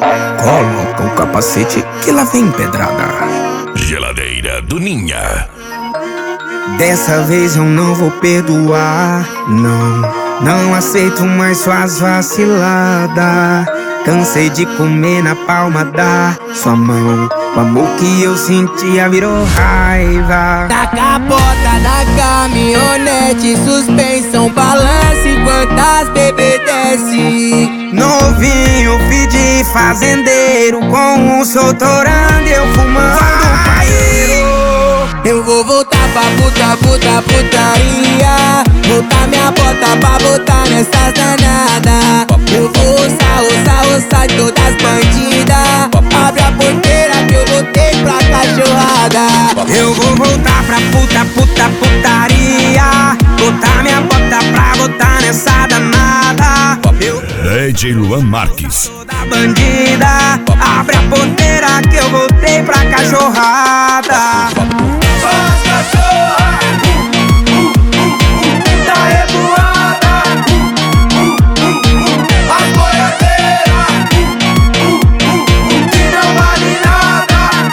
Coloca o capacete que lá vem pedrada. Geladeira do Ninha. Dessa vez eu não vou perdoar, não aceito mais suas vaciladas. Cansei de comer na palma da sua mão. O amor que eu sentia virou raiva. Na capota da caminhonete, suspensão balança enquanto as bebê desce. Novinho, filho de fazendeiro, com um soltorando eu fumando um paeiro. Eu vou voltar pra putaria. Botar minha bota pra botar nessas danadas. Eu vou roçar todas as bandidas. Abre a porteira que eu voltei pra cachorrada. Eu vou voltar pra putaria. Botar minha bota pra botar nessa danada. DJ Luan Marques. Da bandida, abre a porteira que eu voltei pra cachorrada. As cachorras da revoada, as boiadeiras que não vale nada.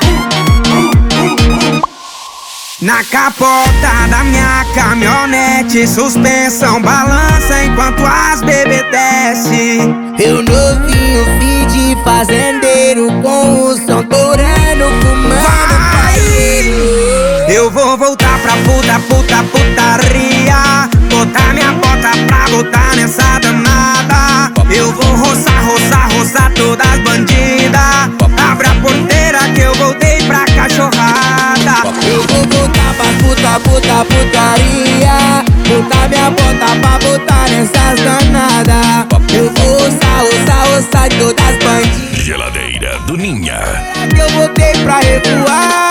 Na capota da minha caminhonete, suspensão balança enquanto as bebê desce. Eu novinho, filho de fazendeiro, com o som torando, fumando paeiro. Eu vou voltar pra putaria. Botar minha bota pra botar nessa danada. Eu vou roçar todas as bandidas. Abre a porteira que eu voltei pra cachorrada. Eu vou voltar pra putaria. Botar minha bota pra botar nessas danadas. Eu vou roçar todas as bandidas. Geladeira do Ninha. Que eu voltei pra revoar.